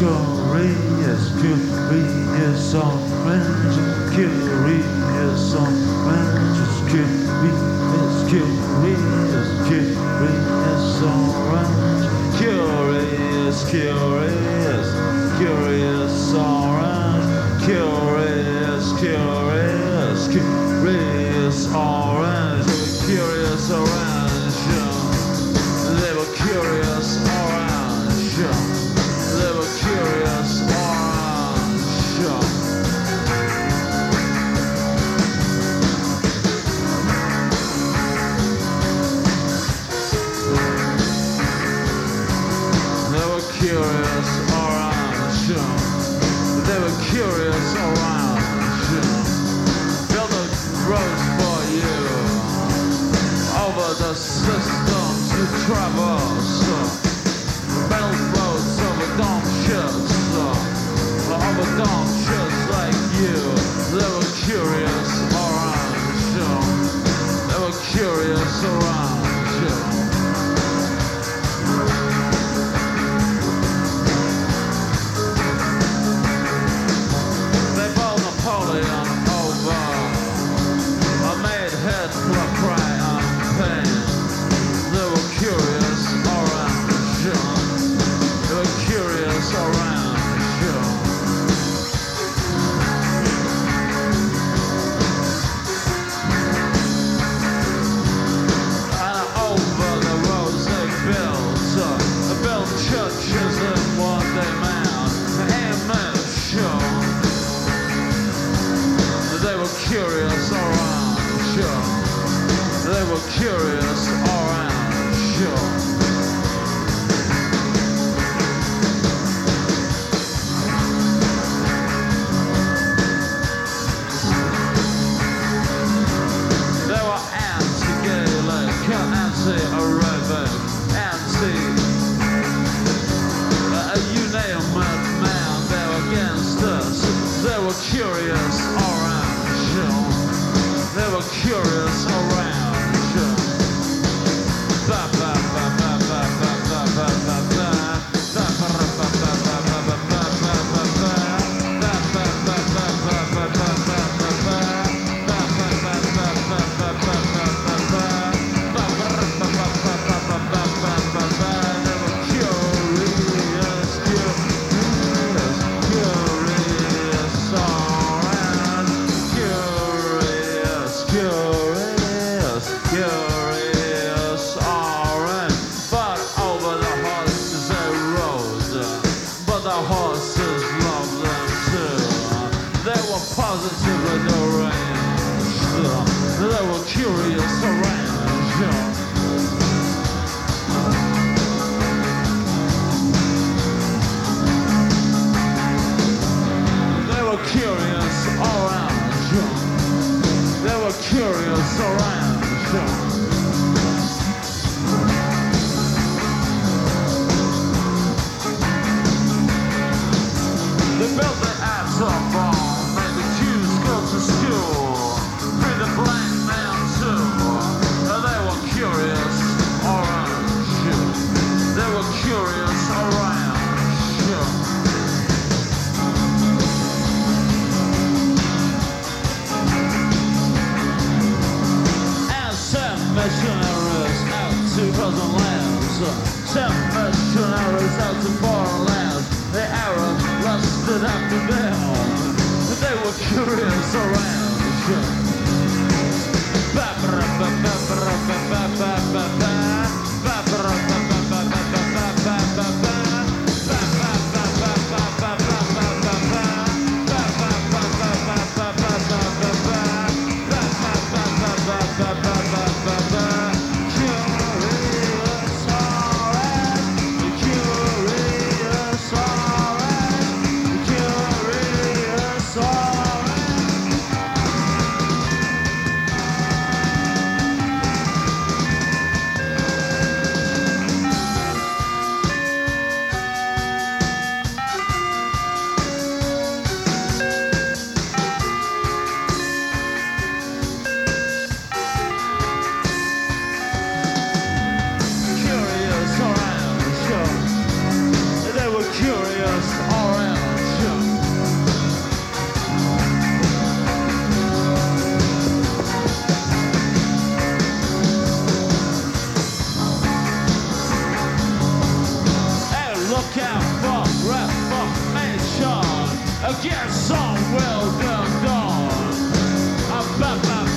curious, curious orange, curious orange, curious, curious, curious orange, curious, curious, curious orange, curious, curious, curious orange, curious orange, they were curious orange, they were curious orange. They were curious orange, they were curious orange. Build a road for you over the systems you traverse. Build roads over dumb shits, over dumb shits like you. They were curious orange, they were curious orange. They bowled Napoleon over, I made Hitler cry on pain. They were curious orange, they were curious orange. And over the roads they built churches in what they meant, image. They were curious orange, they were curious orange. They were anti-Gaelic, anti-Arabic, you name it, man, they were against us. They were curious orange, they were curious orange. Ba ba ba ba ba ba ba ba ba ba. Curious orange, but over the horses they rode, but the horses loved them too. They were positively deranged, they were curious orange. They were curious orange, they were curious orange. They built the atom bomb, made the Jews go to school, free the black man too. They were curious orange, they were curious orange. Missionaries out to other lands, sent missionaries out to foreign lands. The Arab lusted after them, they were curious orange. Ba ba ba ba ba ba ba ba ba ba ba ba ba ba ba ba ba. Reformation against some will go down.